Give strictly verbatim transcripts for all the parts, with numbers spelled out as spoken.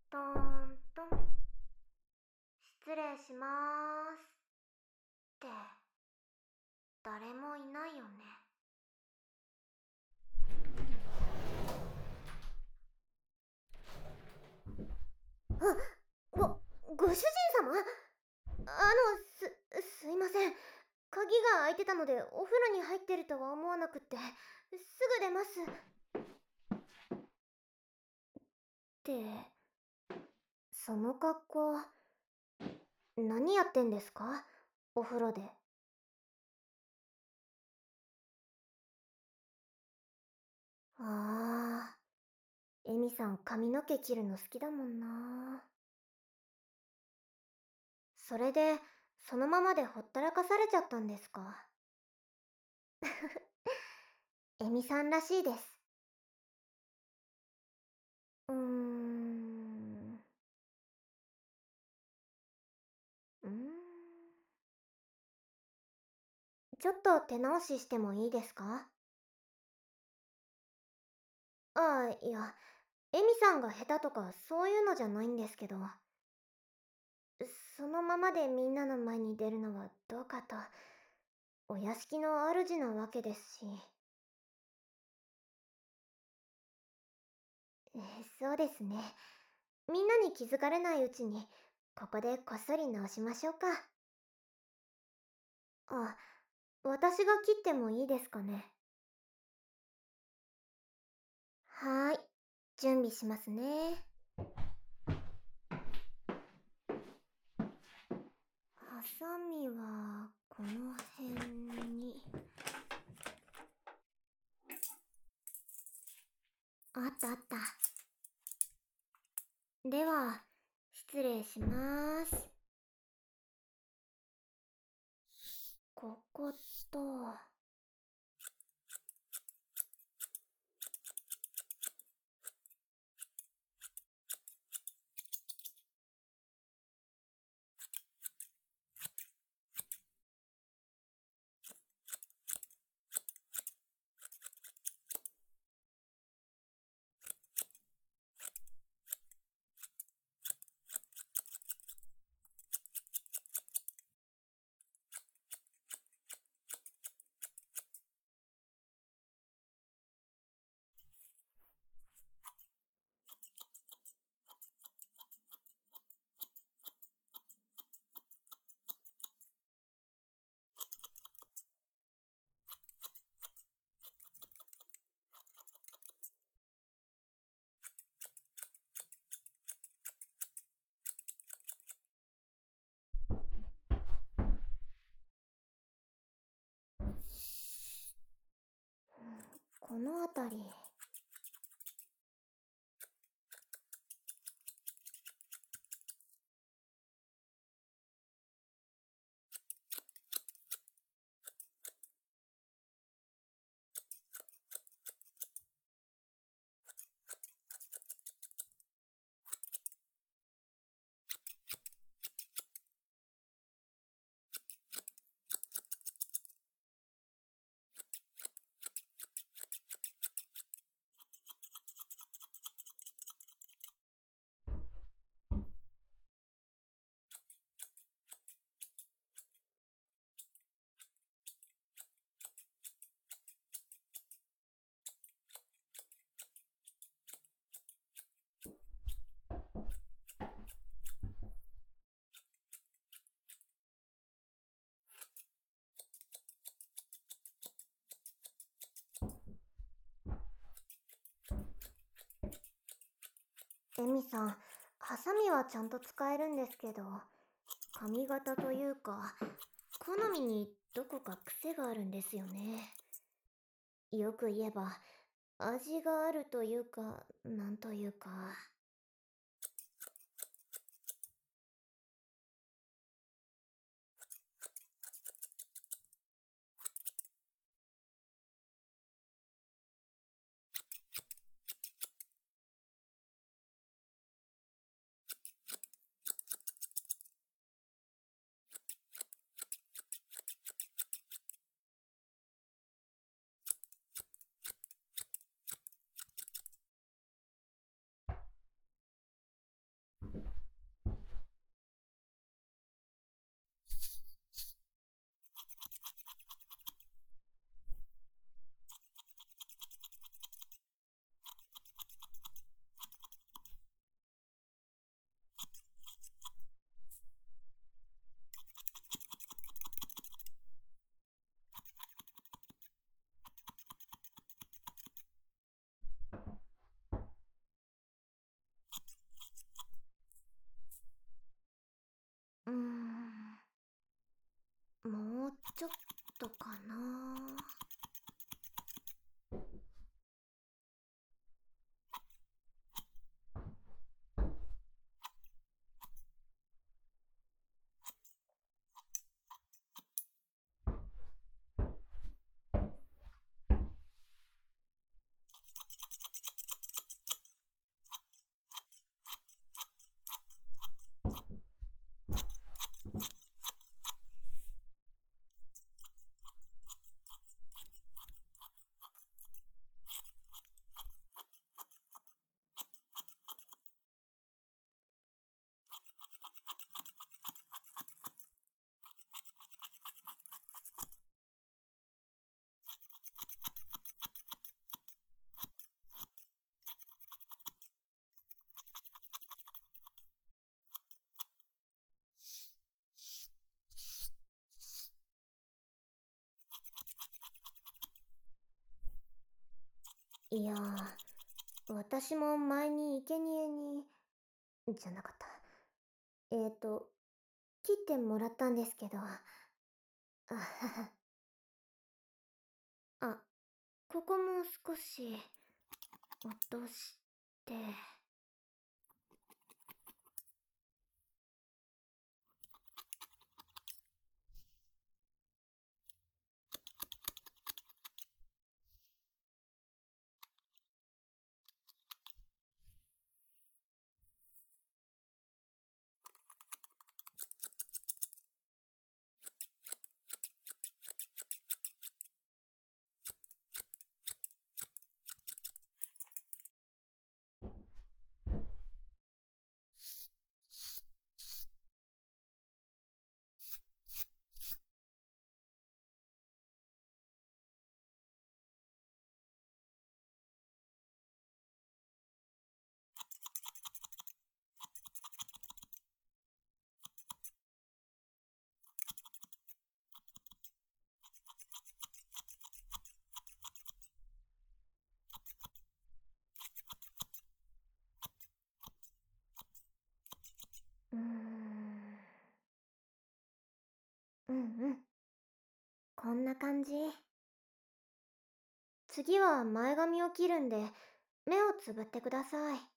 トーントン。失礼しまーす。って誰もいないよね。あ、ご、ご主人様？あの、す、すいません。鍵が開いてたのでお風呂に入ってるとは思わなくって、すぐ出ます。って、その格好、何やってんですか？お風呂で。あー、エミさん髪の毛切るの好きだもんな。それで、そのままでほったらかされちゃったんですか？エミさんらしいです。うーん。うーん。ちょっと手直ししてもいいですか？ああ、いや、エミさんが下手とかそういうのじゃないんですけど、そのままでみんなの前に出るのはどうかと。お屋敷の主なわけですし。えそうですね。みんなに気づかれないうちに、ここでこっそり直しましょうか。あ、私が切ってもいいですかね。はーい。準備しますね。ハサミは、この辺に。あったあった。では、失礼しまーす。ここと、この辺り。エミさん、ハサミはちゃんと使えるんですけど、髪型というか、好みにどこか癖があるんですよね。よく言えば、味があるというか、なんというか。 ちょっとかな。いやー、私も前に生贄に、じゃなかった。えーと、切ってもらったんですけど、あはは。あ、ここも少し、落として、うーん。うんうん。こんな感じ。次は前髪を切るんで、目をつぶってください。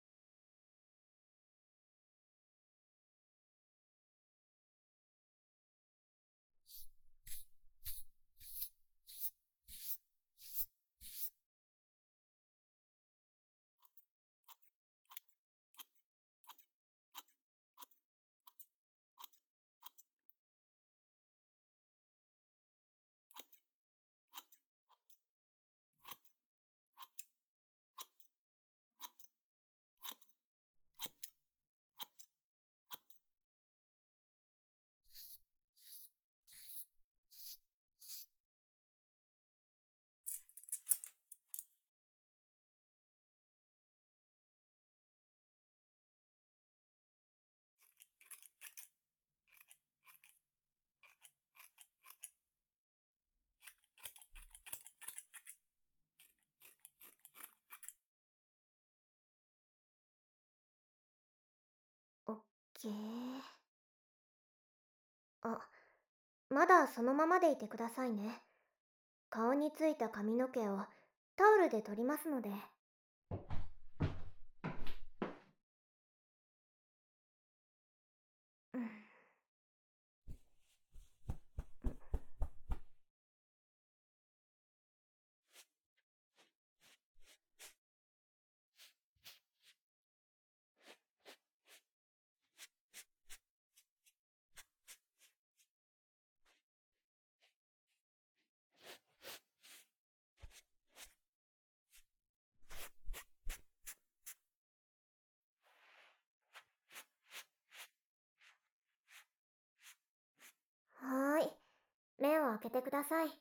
オッケー。あ、まだそのままでいてくださいね。顔についた髪の毛をタオルで取りますので。うん。はーい。目を開けてください。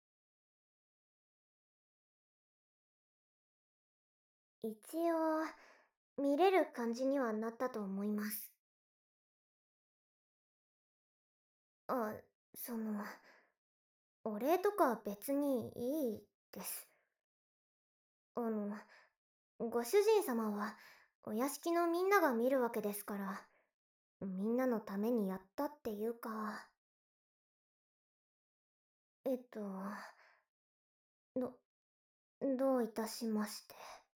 一応、見れる感じにはなったと思います。あ、その、お礼とか別にいいです。あの、ご主人様は、お屋敷のみんなが見るわけですから、みんなのためにやったっていうか。 えっと、ど、どういたしまして。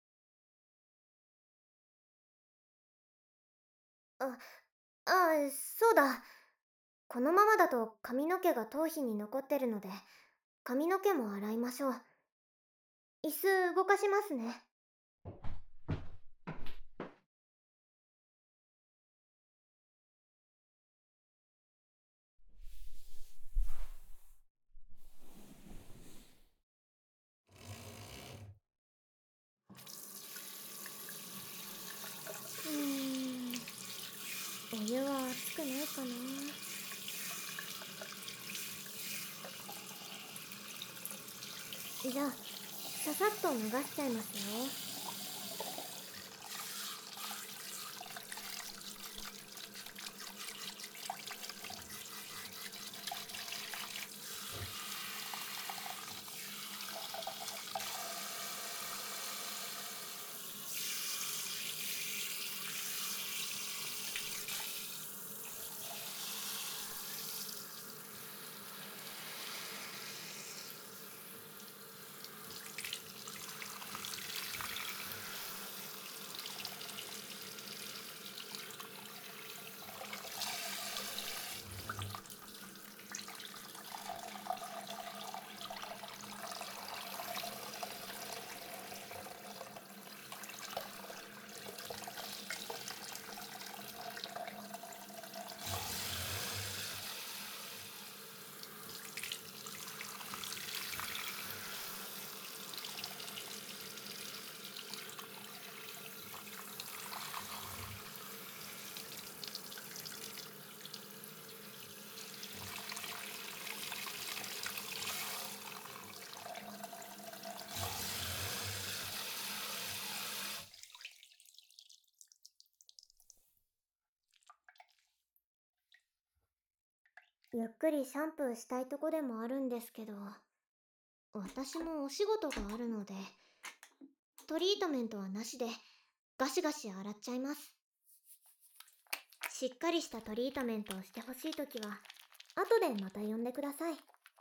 あ、あ、そうだ。このままだと髪の毛が頭皮に残ってるので、髪の毛も洗いましょう。椅子動かしますね。うーん、お湯は熱くないかな。じゃあ、ささっと流しちゃいますよ。ゆっくりシャンプーしたいとこでもあるんですけど、私もお仕事があるので、トリートメントはなしでガシガシ洗っちゃいます。しっかりしたトリートメントをしてほしいときは後でまた呼んでください。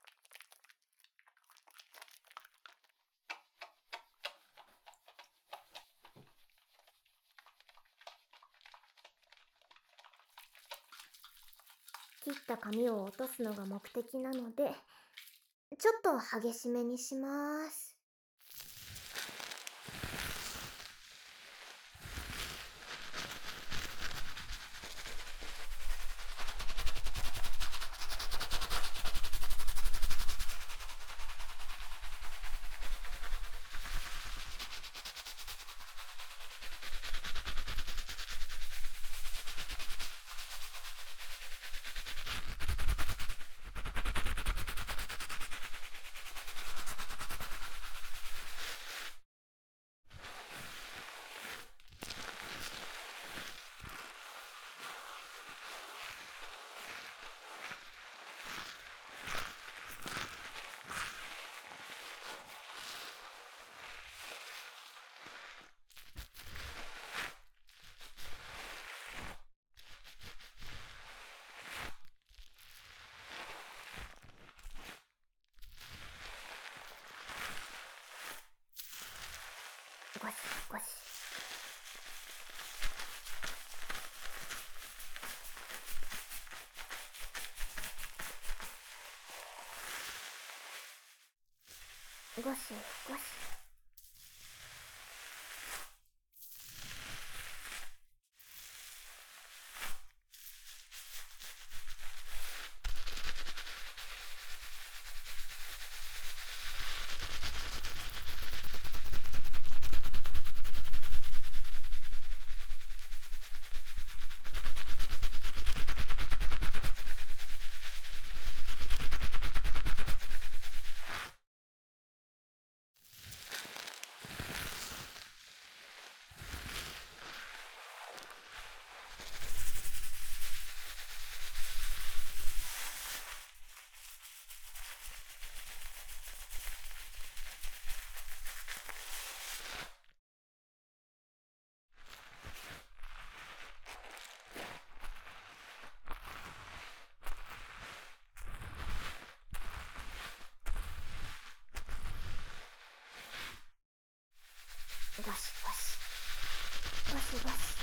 切った髪を落とすのが目的なので、ちょっと激しめにします。ゴシゴシ。ゴシゴシ。 ゴシゴシ。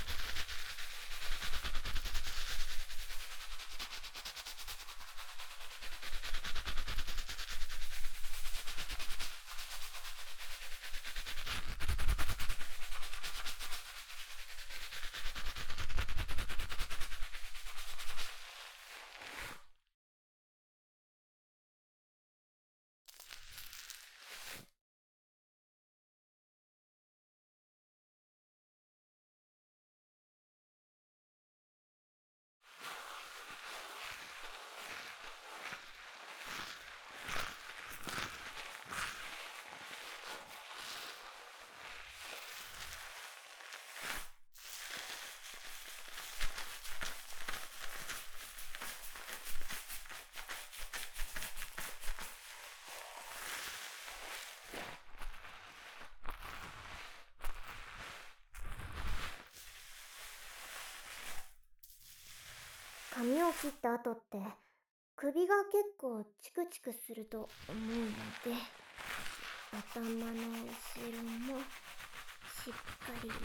髪を切った後って首が結構チクチクすると思うので、頭の後ろもしっかりやって、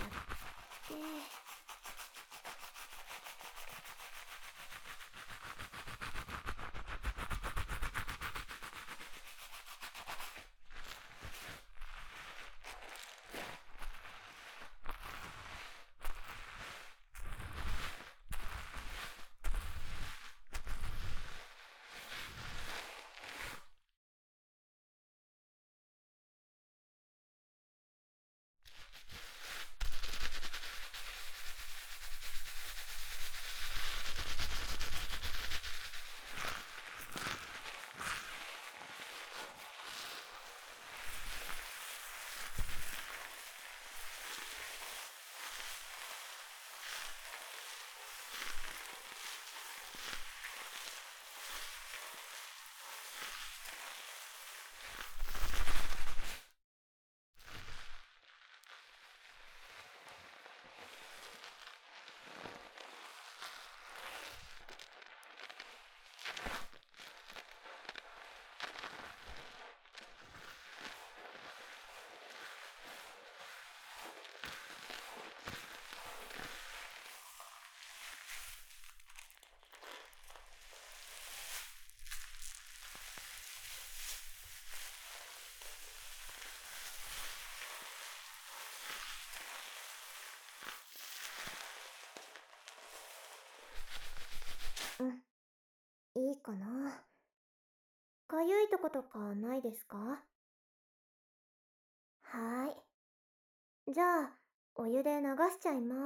うん、いいかな。かゆいとことかないですか？はーい。じゃあ、お湯で流しちゃいます。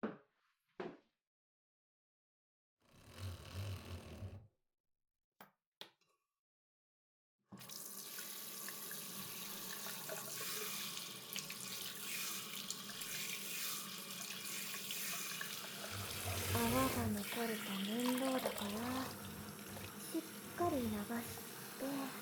泡が残ると面倒だから、しっかり流して、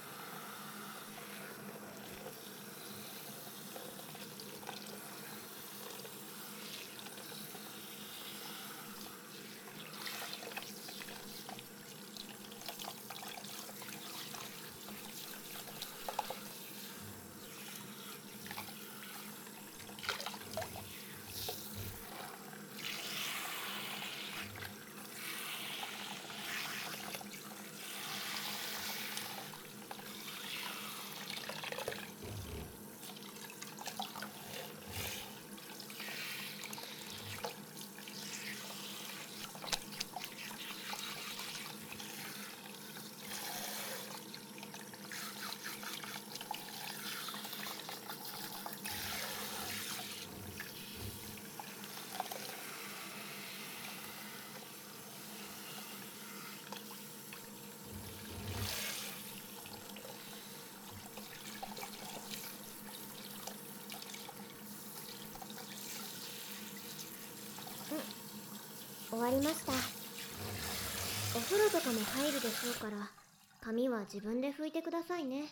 終わりました。お風呂とかも入るでしょうから、髪は自分で拭いてくださいね。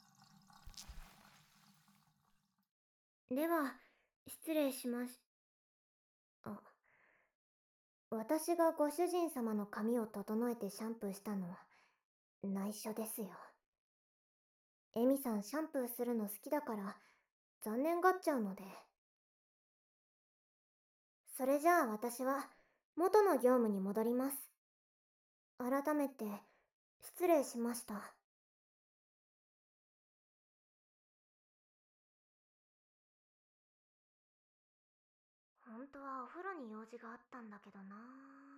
では、失礼します。あ、私がご主人様の髪を整えてシャンプーしたの、内緒ですよ。エミさんシャンプーするの好きだから、残念がっちゃうので。 それじゃあ私は元の業務に戻ります。改めて失礼しました。本当はお風呂に用事があったんだけどな。